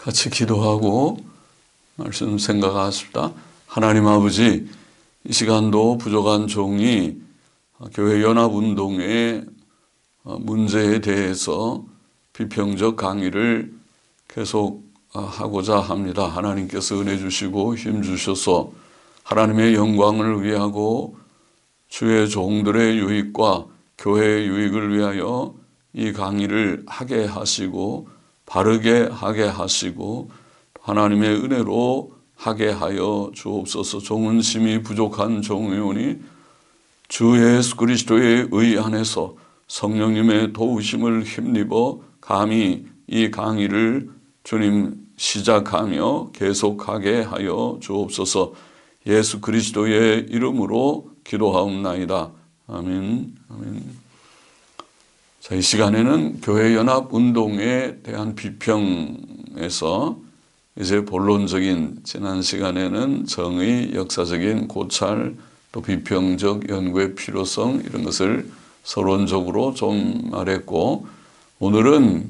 같이 기도하고 말씀 생각하십시다. 하나님 아버지, 이 시간도 부족한 종이 교회 연합운동의 문제에 대해서 비평적 강의를 계속 하고자 합니다. 하나님께서 은혜 주시고 힘 주셔서 하나님의 영광을 위하고 주의 종들의 유익과 교회의 유익을 위하여 이 강의를 하게 하시고 바르게 하게 하시고 하나님의 은혜로 하게 하여 주옵소서. 종은 심히 부족한 종이오니 주 예수 그리스도의 의 안에서 성령님의 도우심을 힘입어 감히 이 강의를 주님 시작하며 계속하게 하여 주옵소서. 예수 그리스도의 이름으로 기도하옵나이다. 아멘. 아멘. 자, 이 시간에는 교회 연합 운동에 대한 비평에서 이제 본론적인, 지난 시간에는 정의, 역사적인 고찰, 또 비평적 연구의 필요성, 이런 것을 서론적으로 좀 말했고, 오늘은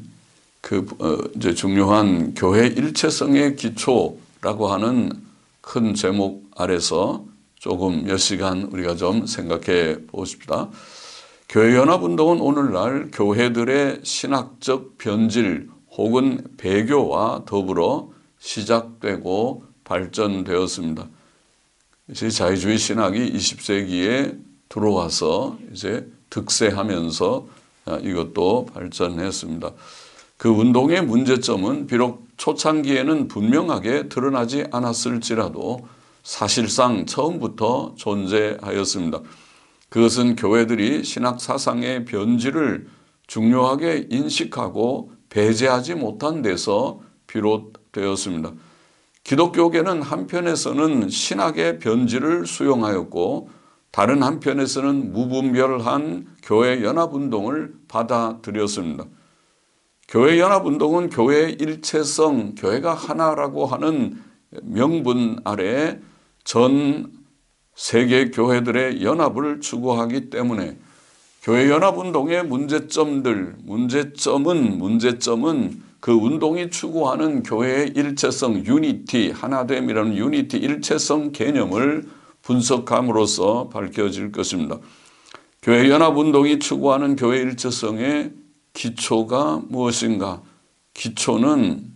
이제 중요한 교회 일체성의 기초라고 하는 큰 제목 아래서 조금 몇 시간 우리가 좀 생각해 보십시다. 교회 연합운동은 오늘날 교회들의 신학적 변질 혹은 배교와 더불어 시작되고 발전되었습니다. 이제 자유주의 신학이 20세기에 들어와서 이제 득세하면서 이것도 발전했습니다. 그 운동의 문제점은 비록 초창기에는 분명하게 드러나지 않았을지라도 사실상 처음부터 존재하였습니다. 그것은 교회들이 신학 사상의 변질을 중요하게 인식하고 배제하지 못한 데서 비롯되었습니다. 기독교계는 한편에서는 신학의 변질을 수용하였고 다른 한편에서는 무분별한 교회 연합운동을 받아들였습니다. 교회 연합운동은 교회의 일체성, 교회가 하나라고 하는 명분 아래 전 세계 교회들의 연합을 추구하기 때문에 교회 연합운동의 문제점은 그 운동이 추구하는 교회의 일체성, 유니티, 하나됨이라는 유니티, 일체성 개념을 분석함으로써 밝혀질 것입니다. 교회 연합운동이 추구하는 교회 일체성의 기초가 무엇인가? 기초는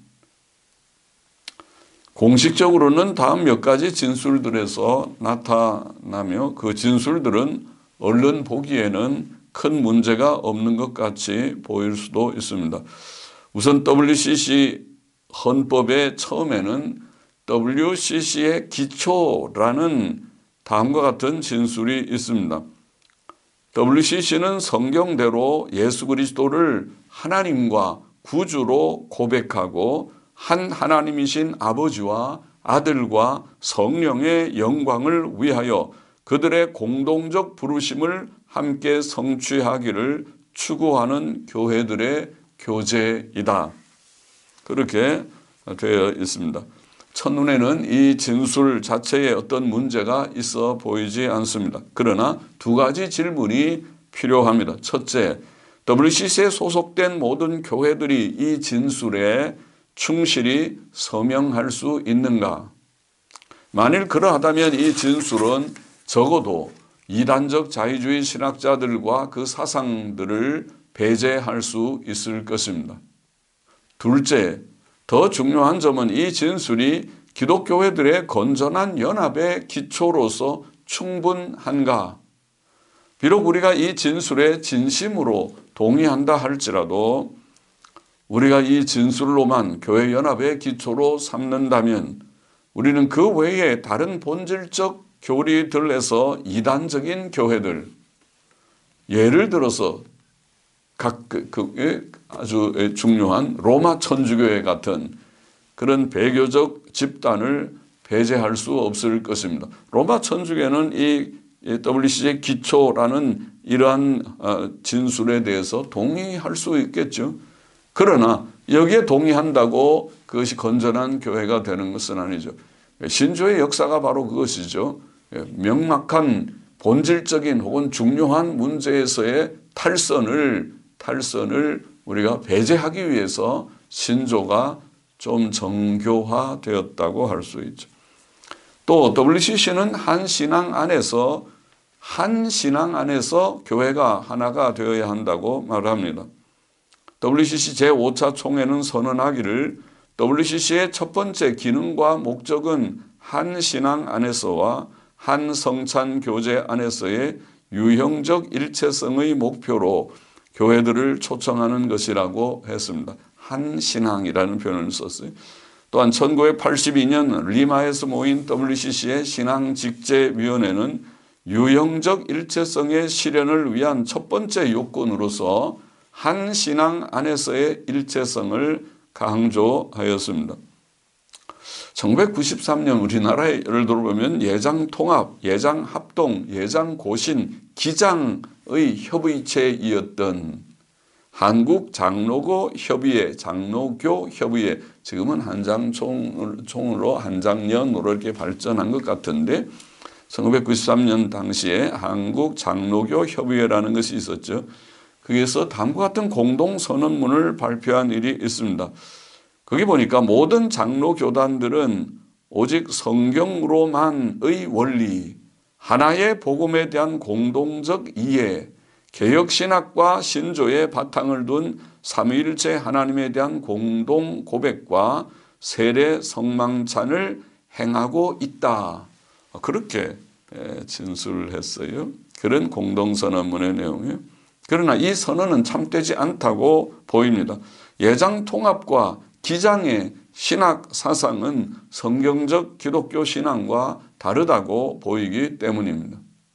공식적으로는 다음 몇 가지 진술들에서 나타나며 그 진술들은 얼른 보기에는 큰 문제가 없는 것 같이 보일 수도 있습니다. 우선 WCC 헌법의 처음에는 WCC의 기초라는 다음과 같은 진술이 있습니다. WCC는 성경대로 예수 그리스도를 하나님과 구주로 고백하고 한 하나님이신 아버지와 아들과 성령의 영광을 위하여 그들의 공동적 부르심을 함께 성취하기를 추구하는 교회들의 교제이다. 그렇게 되어 있습니다. 첫눈에는 이 진술 자체에 어떤 문제가 있어 보이지 않습니다. 그러나 두 가지 질문이 필요합니다. 첫째, WCC에 소속된 모든 교회들이 이 진술에 충실히 서명할 수 있는가? 만일 그러하다면 이 진술은 적어도 이단적 자유주의 신학자들과 그 사상들을 배제할 수 있을 것입니다. 둘째, 더 중요한 점은 이 진술이 기독교회들의 건전한 연합의 기초로서 충분한가? 비록 우리가 이 진술에 진심으로 동의한다 할지라도 우리가 이 진술로만 교회 연합의 기초로 삼는다면 우리는 그 외에 다른 본질적 교리들에서 이단적인 교회들, 예를 들어서 아주 중요한 로마 천주교회 같은 그런 배교적 집단을 배제할 수 없을 것입니다. 로마 천주교는 이 WCC의 기초라는 이러한 진술에 대해서 동의할 수 있겠죠. 그러나 여기에 동의한다고 그것이 건전한 교회가 되는 것은 아니죠. 신조의 역사가 바로 그것이죠. 명확한 본질적인 혹은 중요한 문제에서의 탈선을 우리가 배제하기 위해서 신조가 좀 정교화되었다고 할 수 있죠. 또 WCC는 한 신앙 안에서 교회가 하나가 되어야 한다고 말합니다. WCC 제5차 총회는 선언하기를 WCC의 첫 번째 기능과 목적은 한 신앙 안에서와 한 성찬 교제 안에서의 유형적 일체성의 목표로 교회들을 초청하는 것이라고 했습니다. 한 신앙이라는 표현을 썼어요. 또한 1982년 리마에서 모인 WCC의 신앙직제위원회는 유형적 일체성의 실현을 위한 첫 번째 요건으로서 한 신앙 안에서의 일체성을 강조하였습니다. 1993년 우리나라에 예를 들어보면 예장통합, 예장합동, 예장고신, 기장의 협의체이었던 한국장로교 협의회, 지금은 한장총으로 한장년으로 이렇게 발전한 것 같은데 1993년 당시에 한국장로교 협의회라는 것이 있었죠. 거기에서 다음과 같은 공동선언문을 발표한 일이 있습니다. 거기 보니까 모든 장로교단들은 오직 성경으로만의 원리, 하나의 복음에 대한 공동적 이해, 개혁신학과 신조의 바탕을 둔 삼위일체 하나님에 대한 공동 고백과 세례 성망찬을 행하고 있다. 그렇게 진술했어요. 그런 공동선언문의 내용이에요. 그러나 이 선언은 참되지 않다고 보입니다. 예장통합과 기장의 신학 사상은 성경적 기독교 신앙과 다르다고 보이기 때문입니다.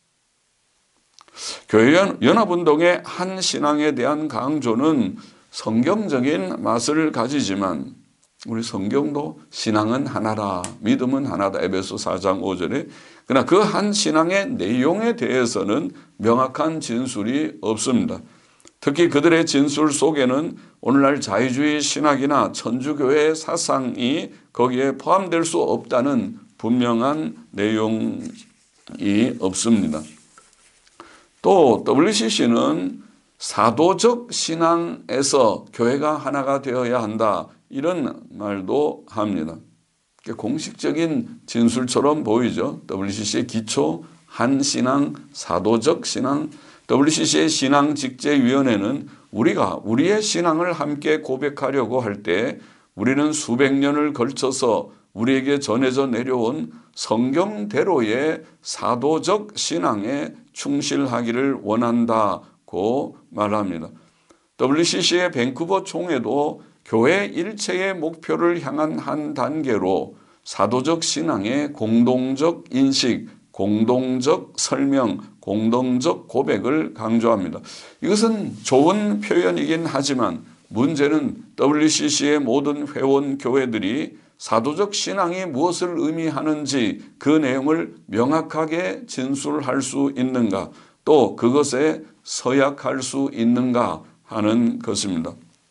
교회연합운동의 한 신앙에 대한 강조는 성경적인 맛을 가지지만 우리 성경도 신앙은 하나라, 믿음은 하나다. 에베소 4장 5절에. 그러나 그 한 신앙의 내용에 대해서는 명확한 진술이 없습니다. 특히 그들의 진술 속에는 오늘날 자유주의 신학이나 천주교의 사상이 거기에 포함될 수 없다는 분명한 내용이 없습니다. 또 WCC는 사도적 신앙에서 교회가 하나가 되어야 한다, 이런 말도 합니다. 공식적인 진술처럼 보이죠. WCC의 기초, 한 신앙, 사도적 신앙. WCC의 신앙직제위원회는 우리가 우리의 신앙을 함께 고백하려고 할 때 우리는 수백 년을 걸쳐서 우리에게 전해져 내려온 성경대로의 사도적 신앙에 충실하기를 원한다고 말합니다. WCC의 밴쿠버 총회도 교회 일체의 목표를 향한 한 단계로 사도적 신앙의 공동적 인식, 공동적 설명, 공동적 고백을 강조합니다. 이것은 좋은 표현이긴 하지만 문제는 WCC의 모든 회원 교회들이 사도적 신앙이 무엇을 의미하는지 그 내용을 명확하게 진술할 수 있는가, 또 그것에 서약할 수 있는가 하는 것입니다.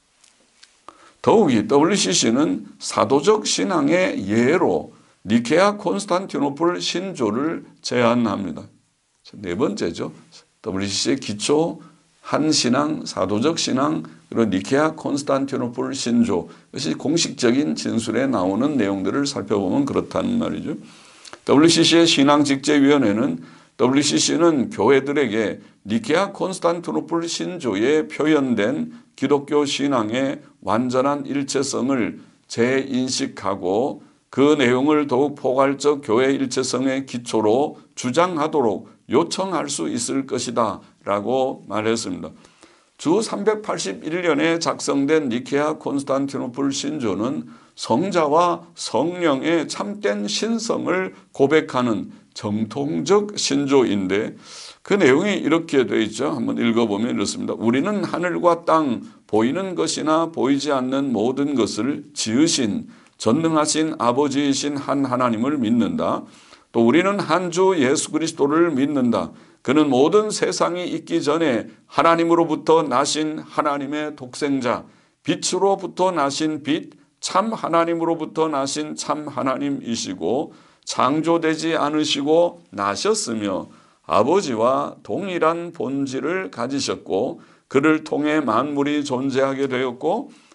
더욱이 WCC는 사도적 신앙의 예로 니케아 콘스탄티노플 신조를 제안합니다. 네 번째죠. WCC의 기초, 한 신앙, 사도적 신앙, 그리고 니케아 콘스탄티노플 신조, 이것이 공식적인 진술에 나오는 내용들을 살펴보면 그렇다는 말이죠. WCC의 신앙직제위원회는 WCC는 교회들에게 니케아 콘스탄티노플 신조에 표현된 기독교 신앙의 완전한 일체성을 재인식하고 그 내용을 더욱 포괄적 교회 일체성의 기초로 주장하도록 요청할 수 있을 것이다 라고 말했습니다. 주 381년에 작성된 니케아 콘스탄티노플 신조는 성자와 성령의 참된 신성을 고백하는 정통적 신조인데 그 내용이 이렇게 되어 있죠. 한번 읽어보면 이렇습니다. 우리는 하늘과 땅, 보이는 것이나 보이지 않는 모든 것을 지으신 전능하신 아버지이신 한 하나님을 믿는다. 또 우리는 한 주 예수 그리스도를 믿는다. 그는 모든 세상이 있기 전에 하나님으로부터 나신 하나님의 독생자, 빛으로부터 나신 빛, 참 하나님으로부터 나신 참 하나님이시고 창조되지 않으시고 나셨으며 아버지와 동일한 본질을 가지셨고 그를 통해 만물이 존재하게 되었고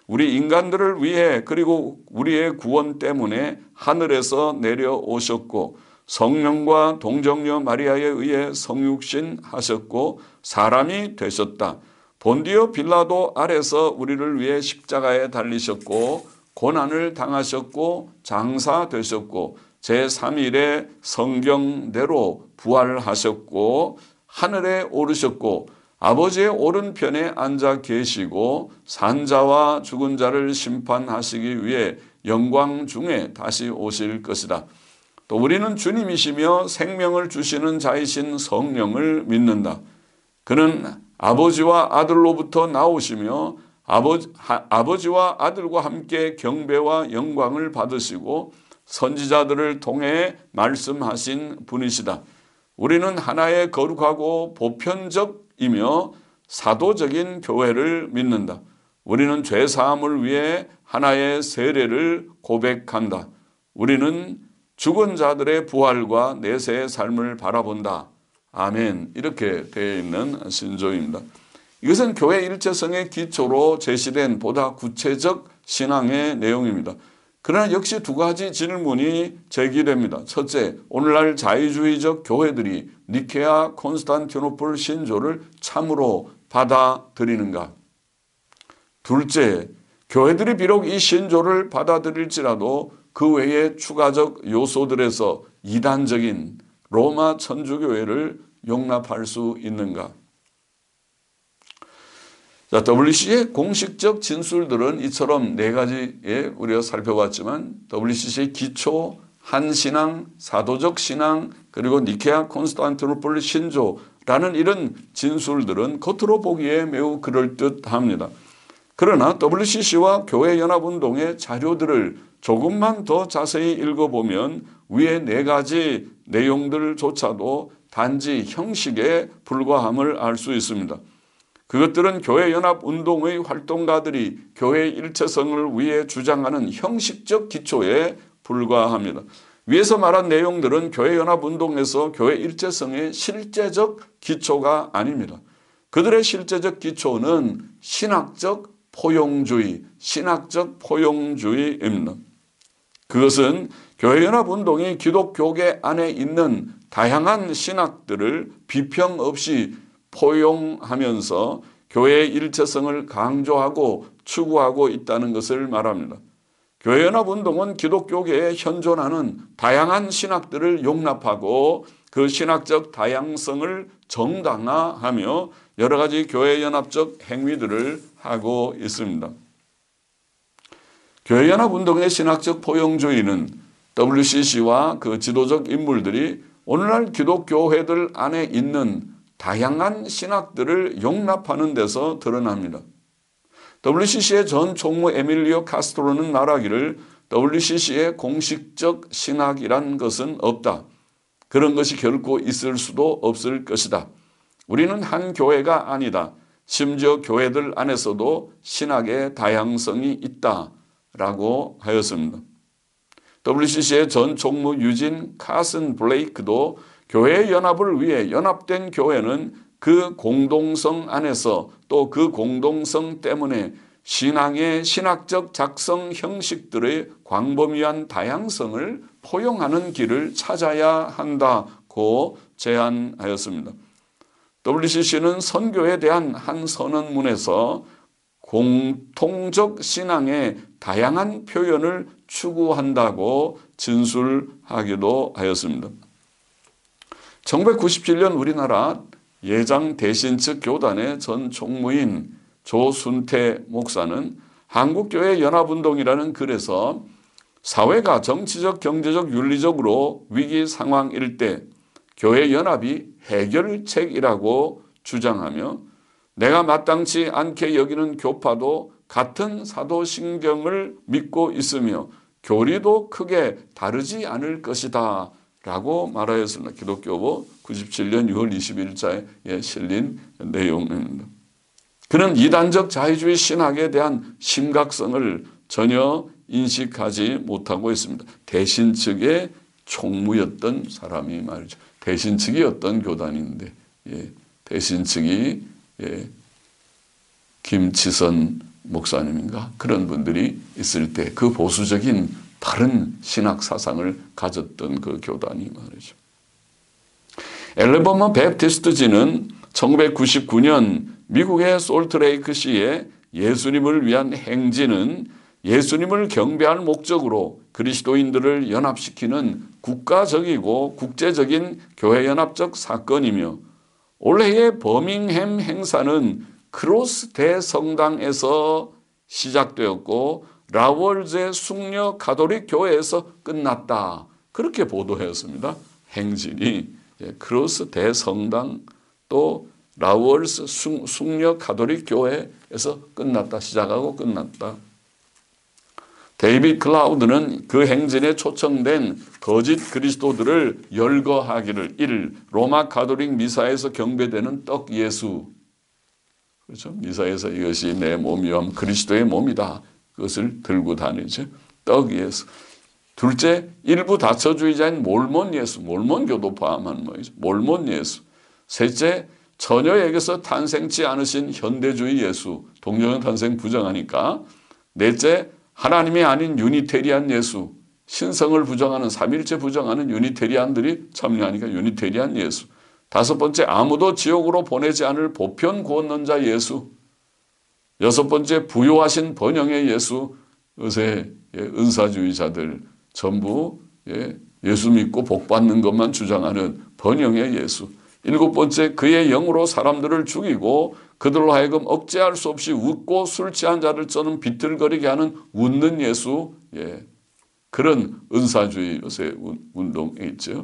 우리 인간들을 위해 그리고 우리의 구원 때문에 하늘에서 내려오셨고 성령과 동정녀 마리아에 의해 성육신 하셨고 사람이 되셨다. 본디오 빌라도 아래서 우리를 위해 십자가에 달리셨고 고난을 당하셨고 장사되셨고 제3일에 성경대로 부활하셨고 하늘에 오르셨고 아버지의 오른편에 앉아 계시고 산자와 죽은 자를 심판하시기 위해 영광 중에 다시 오실 것이다. 또 우리는 주님이시며 생명을 주시는 자이신 성령을 믿는다. 그는 아버지와 아들로부터 나오시며 아버지와 아들과 함께 경배와 영광을 받으시고 선지자들을 통해 말씀하신 분이시다. 우리는 하나의 거룩하고 보편적이며 사도적인 교회를 믿는다. 우리는 죄 사함을 위해 하나의 세례를 고백한다. 우리는 죽은 자들의 부활과 내세의 삶을 바라본다. 아멘. 이렇게 되어 있는 신조입니다. 이것은 교회 일체성의 기초로 제시된 보다 구체적 신앙의 내용입니다. 그러나 역시 두 가지 질문이 제기됩니다. 첫째, 오늘날 자유주의적 교회들이 니케아 콘스탄티노플 신조를 참으로 받아들이는가? 둘째, 교회들이 비록 이 신조를 받아들일지라도 그 외의 추가적 요소들에서 이단적인 로마 천주교회를 용납할 수 있는가? 자, WCC의 공식적 진술들은 이처럼 네 가지에 우리가 살펴봤지만 WCC의 기초, 한신앙, 사도적 신앙, 그리고 니케아 콘스탄티노플 신조라는 이런 진술들은 겉으로 보기에 매우 그럴듯합니다. 그러나 WCC와 교회연합운동의 자료들을 조금만 더 자세히 읽어보면 위의 네 가지 내용들조차도 단지 형식에 불과함을 알 수 있습니다. 그것들은 교회연합운동의 활동가들이 교회 일체성을 위해 주장하는 형식적 기초에 불과합니다. 위에서 말한 내용들은 교회연합운동에서 교회 일체성의 실제적 기초가 아닙니다. 그들의 실제적 기초는 신학적 포용주의입니다. 그것은 교회연합운동이 기독교계 안에 있는 다양한 신학들을 비평 없이 포용하면서 교회의 일체성을 강조하고 추구하고 있다는 것을 말합니다. 교회연합운동은 기독교계에 현존하는 다양한 신학들을 용납하고 그 신학적 다양성을 정당화하며 여러 가지 교회연합적 행위들을 하고 있습니다. 교회연합운동의 신학적 포용주의는 WCC와 그 지도적 인물들이 오늘날 기독교회들 안에 있는 다양한 신학들을 용납하는 데서 드러납니다. WCC의 전 총무 에밀리오 카스트로는 말하기를 WCC의 공식적 신학이란 것은 없다. 그런 것이 결코 있을 수도 없을 것이다. 우리는 한 교회가 아니다. 심지어 교회들 안에서도 신학의 다양성이 있다라고 하였습니다. WCC의 전 총무 유진 카슨 블레이크도 교회의 연합을 위해 연합된 교회는 그 공동성 안에서 또 그 공동성 때문에 신앙의 신학적 작성 형식들의 광범위한 다양성을 포용하는 길을 찾아야 한다고 제안하였습니다. WCC는 선교에 대한 한 선언문에서 공통적 신앙의 다양한 표현을 추구한다고 진술하기도 하였습니다. 1997년 우리나라 예장 대신측 교단의 전 총무인 조순태 목사는 한국교회 연합운동이라는 글에서 사회가 정치적, 경제적, 윤리적으로 위기 상황일 때 교회 연합이 해결책이라고 주장하며 내가 마땅치 않게 여기는 교파도 같은 사도신경을 믿고 있으며 교리도 크게 다르지 않을 것이다 라고 말하였습니다. 기독교보 97년 6월 21일자에 실린 내용입니다. 그는 이단적 자유주의 신학에 대한 심각성을 전혀 인식하지 못하고 있습니다. 대신측의 총무였던 사람이 말이죠. 대신측이 어떤 교단인데 대신측이 김치선 목사님인가 그런 분들이 있을 때 그 보수적인 바른 신학 사상을 가졌던 그 교단이 말이죠. 앨버머 베프티스트지는 1999년 미국의 솔트레이크시에 예수님을 위한 행진은 예수님을 경배할 목적으로 그리스도인들을 연합시키는 국가적이고 국제적인 교회연합적 사건이며 올해의 버밍햄 행사는 크로스 대성당에서 시작되었고 라월즈의 숙녀 가톨릭 교회에서 끝났다. 그렇게 보도했습니다. 행진이 크로스 대성당 또 라월즈 숙녀 가톨릭 교회에서 끝났다. 시작하고 끝났다. 데이비드 클라우드는 그 행진에 초청된 거짓 그리스도들을 열거하기를 1. 로마 가톨릭 미사에서 경배되는 떡 예수. 그렇죠? 미사에서 이것이 내 몸이요 그리스도의 몸이다. 그것을 들고 다니죠. 떡 예수. 둘째, 일부 다처주의자인 몰몬 예수. 몰몬교도 포함한 뭐죠? 몰몬 예수. 셋째, 처녀에게서 탄생치 않으신 현대주의 예수. 동정은 탄생 부정하니까. 넷째, 하나님이 아닌 유니테리안 예수. 신성을 부정하는 삼일체 부정하는 유니테리안들이 참여하니까 유니테리안 예수. 다섯 번째, 아무도 지옥으로 보내지 않을 보편 구원론자 예수. 여섯 번째, 부요하신 번영의 예수. 요새 은사주의자들 전부 예수 믿고 복 받는 것만 주장하는 번영의 예수. 일곱 번째, 그의 영으로 사람들을 죽이고 그들로 하여금 억제할 수 없이 웃고 술 취한 자를 쩌는 비틀거리게 하는 웃는 예수. 그런 은사주의 요새 운동에 있죠.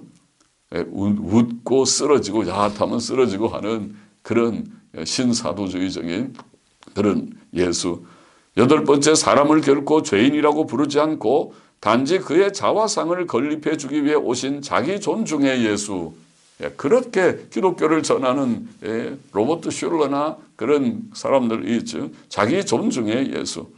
웃고 쓰러지고 야하면 쓰러지고 하는 그런 신사도주의적인 그런 예수. 여덟 번째, 사람을 결코 죄인이라고 부르지 않고 단지 그의 자화상을 건립해 주기 위해 오신 자기 존중의 예수. 그렇게 기독교를 전하는 로버트 슐러나 그런 사람들이 있죠. 자기 존중의 예수.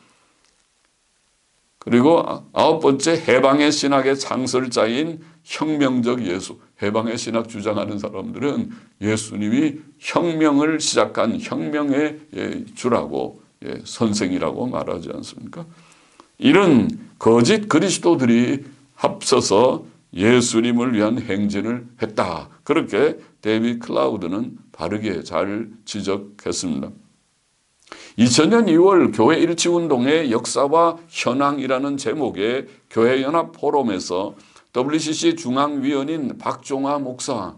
그리고 아홉 번째, 해방의 신학의 창설자인 혁명적 예수. 해방의 신학 주장하는 사람들은 예수님이 혁명을 시작한 혁명의 주라고 선생이라고 말하지 않습니까? 이런 거짓 그리스도들이 합쳐서 예수님을 위한 행진을 했다. 그렇게 데이비드 클라우드는 바르게 잘 지적했습니다. 2000년 2월 교회 일치운동의 역사와 현황이라는 제목의 교회연합 포럼에서 WCC 중앙위원인 박종화 목사는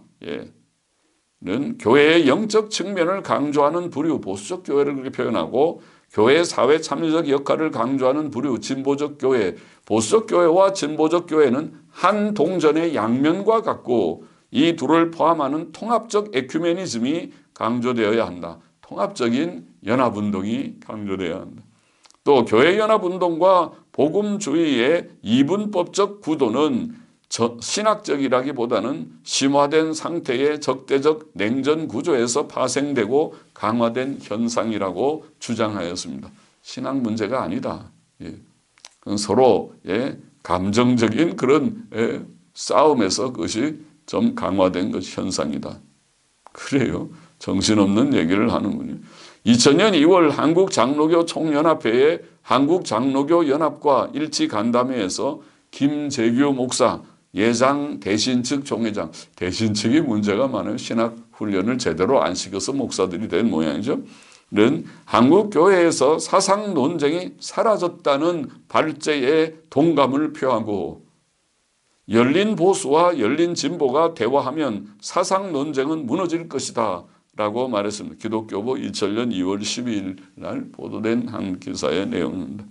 교회의 영적 측면을 강조하는 부류 보수적 교회를 그렇게 표현하고 교회의 사회 참여적 역할을 강조하는 부류 진보적 교회, 보수적 교회와 진보적 교회는 한 동전의 양면과 같고 이 둘을 포함하는 통합적 에큐메니즘이 강조되어야 한다. 통합적인 연합운동이 강조되어야 한다. 또 교회연합운동과 복음주의의 이분법적 구도는 신학적이라기보다는 심화된 상태의 적대적 냉전 구조에서 파생되고 강화된 현상이라고 주장하였습니다. 신학 문제가 아니다. 그건 서로의 감정적인 그런 싸움에서 그것이 좀 강화된 것 현상이다. 그래요. 정신없는 얘기를 하는군요. 2000년 2월 한국장로교 총연합회의 한국장로교연합과 일치간담회에서 김재규 목사 예장 대신측 총회장, 대신측이 문제가 많아요. 신학 훈련을 제대로 안 시켜서 목사들이 된 모양이죠. 는 한국교회에서 사상 논쟁이 사라졌다는 발제에 동감을 표하고 열린 보수와 열린 진보가 대화하면 사상 논쟁은 무너질 것이다 라고 말했습니다. 기독교보 2000년 2월 12일 날 보도된 한 기사의 내용입니다.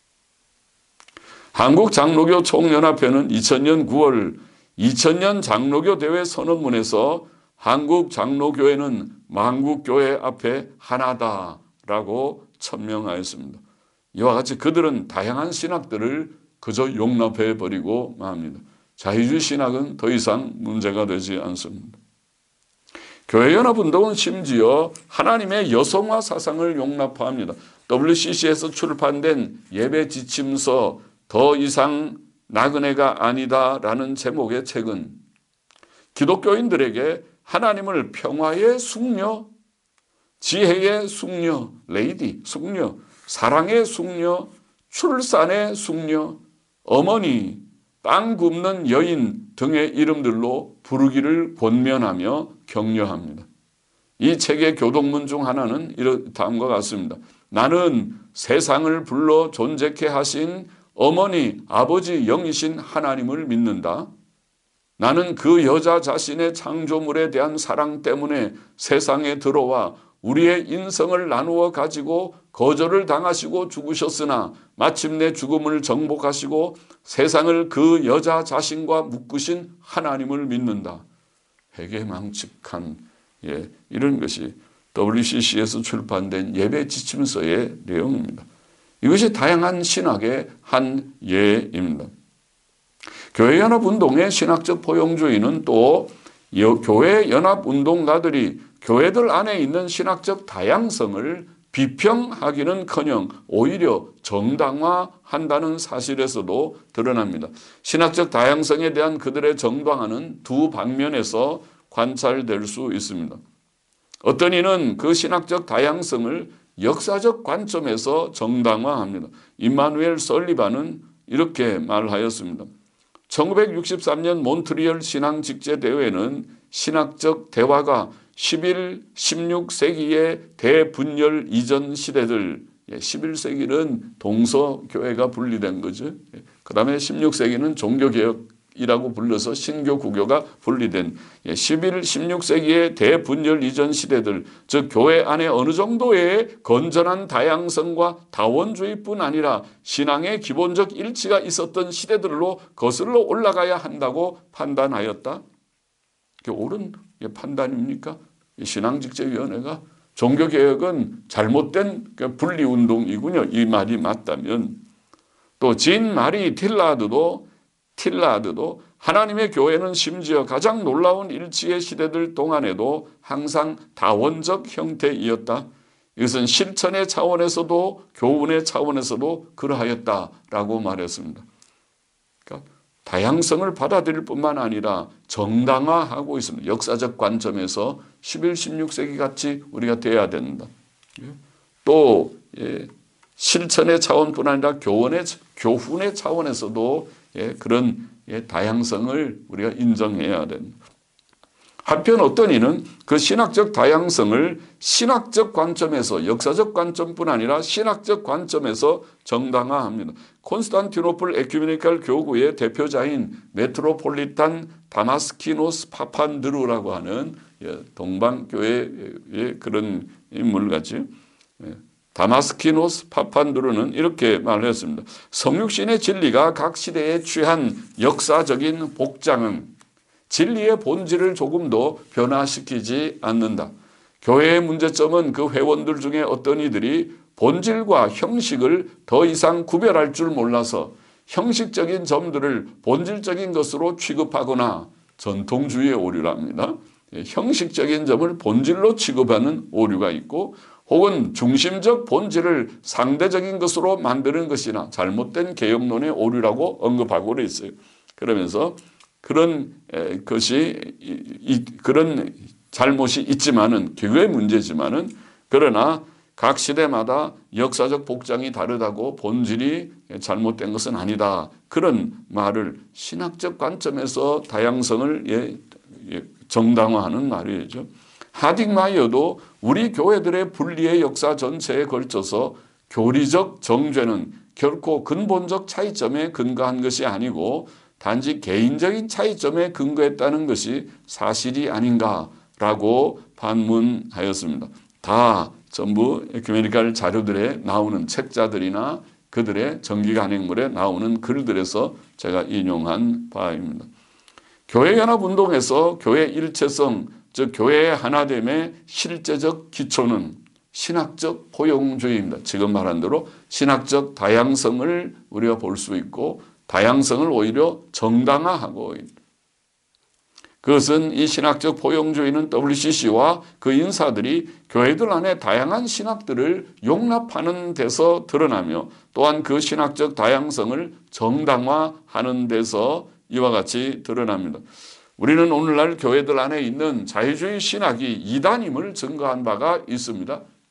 한국장로교 총연합회는 2000년 9월 2000년 장로교 대회 선언문에서 한국장로교회는 만국교회 앞에 하나다라고 천명하였습니다. 이와 같이 그들은 다양한 신학들을 그저 용납해버리고 맙니다. 자유주의 신학은 더 이상 문제가 되지 않습니다. 교회연합운동은 심지어 하나님의 여성화 사상을 용납합니다. WCC에서 출판된 예배 지침서 더 이상 나그네가 아니다라는 제목의 책은 기독교인들에게 하나님을 평화의 숙녀, 지혜의 숙녀, 레이디, 숙녀, 사랑의 숙녀, 출산의 숙녀, 어머니, 빵 굽는 여인 등의 이름들로 부르기를 권면하며 격려합니다. 이 책의 교동문 중 하나는 다음과 같습니다. 나는 세상을 불러 존재케 하신 어머니, 아버지 영이신 하나님을 믿는다. 나는 그 여자 자신의 창조물에 대한 사랑 때문에 세상에 들어와 우리의 인성을 나누어 가지고 거절을 당하시고 죽으셨으나 마침내 죽음을 정복하시고 세상을 그 여자 자신과 묶으신 하나님을 믿는다. 회개망측한 이런 것이 WCC에서 출판된 예배 지침서의 내용입니다. 이것이 다양한 신학의 한 예입니다. 교회연합운동의 신학적 포용주의는 또 교회연합운동가들이 교회들 안에 있는 신학적 다양성을 비평하기는커녕 오히려 정당화한다는 사실에서도 드러납니다. 신학적 다양성에 대한 그들의 정당화는 두 방면에서 관찰될 수 있습니다. 어떤 이는 그 신학적 다양성을 역사적 관점에서 정당화합니다. 임마누엘 설리반은 이렇게 말하였습니다. 1963년 몬트리올 신앙직제대회는 신학적 대화가 11, 16세기의 대분열 이전 시대들, 11세기는 동서교회가 분리된 거죠. 그 다음에 16세기는 종교개혁이라고 불러서 신교구교가 분리된 11, 16세기의 대분열 이전 시대들, 즉 교회 안에 어느 정도의 건전한 다양성과 다원주의뿐 아니라 신앙의 기본적 일치가 있었던 시대들로 거슬러 올라가야 한다고 판단하였다. 옳은 판단입니까? 신앙직제위원회가 종교개혁은 잘못된 분리운동이군요. 이 말이 맞다면 또 진 마리 틸라드도 하나님의 교회는 심지어 가장 놀라운 일치의 시대들 동안에도 항상 다원적 형태이었다. 이것은 실천의 차원에서도 교훈의 차원에서도 그러하였다라고 말했습니다. 그러니까 다양성을 받아들일 뿐만 아니라 정당화하고 있습니다. 역사적 관점에서 11, 16세기 같이 우리가 돼야 된다. 또 실천의 차원뿐 아니라 교훈의 차원에서도 그런 다양성을 우리가 인정해야 된다. 한편 어떤 이는 그 신학적 다양성을 신학적 관점에서 역사적 관점뿐 아니라 신학적 관점에서 정당화합니다. 콘스탄티노플 에큐메니칼 교구의 대표자인 메트로폴리탄 다마스키노스 파판드루라고 하는 동방교회의 그런 인물같이 다마스키노스 파판드루는 이렇게 말했습니다. 성육신의 진리가 각 시대에 취한 역사적인 복장은 진리의 본질을 조금도 변화시키지 않는다. 교회의 문제점은 그 회원들 중에 어떤 이들이 본질과 형식을 더 이상 구별할 줄 몰라서 형식적인 점들을 본질적인 것으로 취급하거나 전통주의의 오류랍니다. 형식적인 점을 본질로 취급하는 오류가 있고 혹은 중심적 본질을 상대적인 것으로 만드는 것이나 잘못된 개혁론의 오류라고 언급하고 있어요. 그러면서 그런 잘못이 있지만은 교회의 문제지만은 그러나 각 시대마다 역사적 복장이 다르다고 본질이 잘못된 것은 아니다. 그런 말을 신학적 관점에서 다양성을 정당화하는 말이죠. 하딩마이어도 우리 교회들의 분리의 역사 전체에 걸쳐서 교리적 정죄는 결코 근본적 차이점에 근거한 것이 아니고 단지 개인적인 차이점에 근거했다는 것이 사실이 아닌가라고 반문하였습니다. 다 전부 에큐메니칼 자료들에 나오는 책자들이나 그들의 정기간행물에 나오는 글들에서 제가 인용한 바입니다. 교회연합운동에서 교회 일체성, 즉 교회의 하나됨의 실제적 기초는 신학적 포용주의입니다. 지금 말한 대로 신학적 다양성을 우리가 볼 수 있고 다양성을 오히려 정당화하고 있다. 그것은 이 신학적 포용주의는 WCC와 그 인사들이 교회들 안에 다양한 신학들을 용납하는 데서 드러나며 또한 그 신학적 다양성을 정당화하는 데서 이와 같이 드러납니다. 우리는 오늘날 교회들 안에 있는 자유주의 신학이 이단임을 증거한 바가 있습니다.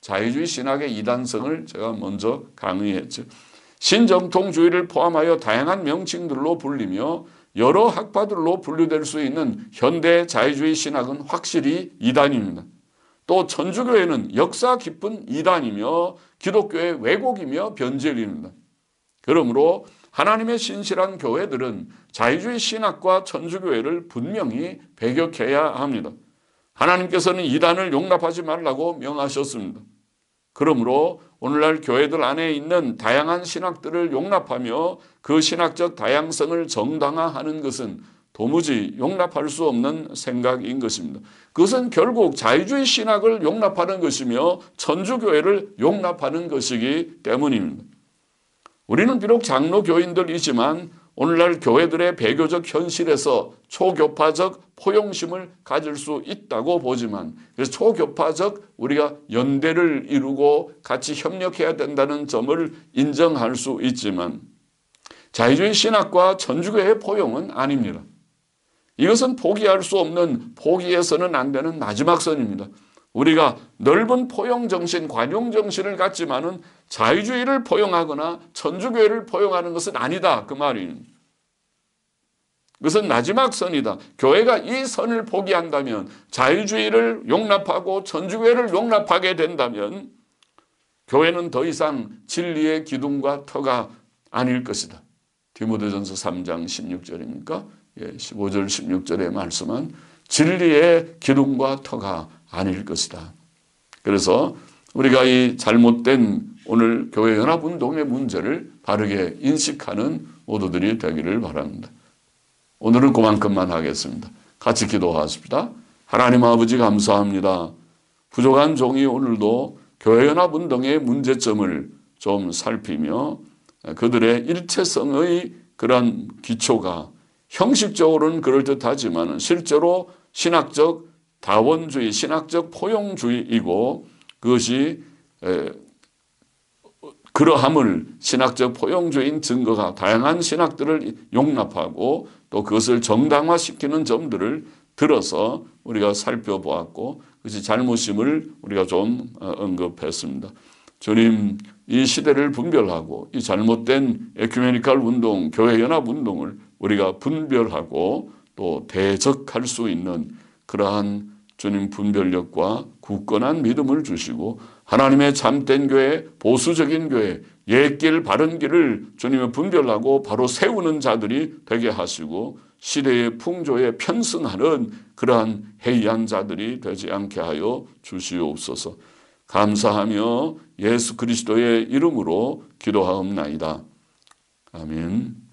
자유주의 신학의 이단성을 제가 먼저 강의했죠. 신정통주의를 포함하여 다양한 명칭들로 불리며 여러 학파들로 분류될 수 있는 현대 자유주의 신학은 확실히 이단입니다. 또 천주교회는 역사 깊은 이단이며 기독교의 왜곡이며 변질입니다. 그러므로 하나님의 신실한 교회들은 자유주의 신학과 천주교회를 분명히 배격해야 합니다. 하나님께서는 이단을 용납하지 말라고 명하셨습니다. 그러므로 오늘날 교회들 안에 있는 다양한 신학들을 용납하며 그 신학적 다양성을 정당화하는 것은 도무지 용납할 수 없는 생각인 것입니다. 그것은 결국 자유주의 신학을 용납하는 것이며 천주교회를 용납하는 것이기 때문입니다. 우리는 비록 장로교인들이지만 오늘날 교회들의 배교적 현실에서 초교파적 포용심을 가질 수 있다고 보지만, 그래서 초교파적 우리가 연대를 이루고 같이 협력해야 된다는 점을 인정할 수 있지만 자유주의 신학과 천주교의 포용은 아닙니다. 이것은 포기할 수 없는, 포기해서는 안 되는 마지막 선입니다. 우리가 넓은 포용정신, 관용정신을 갖지만은 자유주의를 포용하거나 천주교회를 포용하는 것은 아니다, 그 말입니다. 그것은 마지막 선이다. 교회가 이 선을 포기한다면, 자유주의를 용납하고 천주교회를 용납하게 된다면 교회는 더 이상 진리의 기둥과 터가 아닐 것이다. 디모데전서 3장 16절입니까? 15절 16절의 말씀은 진리의 기둥과 터가 아닐 것이다. 그래서 우리가 이 잘못된 오늘 교회 연합운동의 문제를 바르게 인식하는 모두들이 되기를 바랍니다. 오늘은 그만큼만 하겠습니다. 같이 기도하십시다. 하나님 아버지 감사합니다. 부족한 종이 오늘도 교회 연합운동의 문제점을 좀 살피며 그들의 일체성의 그런 기초가 형식적으로는 그럴듯하지만 실제로 신학적 다원주의, 신학적 포용주의이고 그것이 그러함을 신학적 포용주의인 증거가 다양한 신학들을 용납하고 또 그것을 정당화시키는 점들을 들어서 우리가 살펴보았고 그것이 잘못임을 우리가 좀 언급했습니다. 주님, 이 시대를 분별하고 이 잘못된 에큐메니컬 운동, 교회 연합 운동을 우리가 분별하고 또 대적할 수 있는 그러한 주님 분별력과 굳건한 믿음을 주시고 하나님의 참된 교회, 보수적인 교회, 옛길 바른 길을 주님의 분별하고 바로 세우는 자들이 되게 하시고 시대의 풍조에 편승하는 그러한 해이한 자들이 되지 않게 하여 주시옵소서. 감사하며 예수 그리스도의 이름으로 기도하옵나이다. 아멘.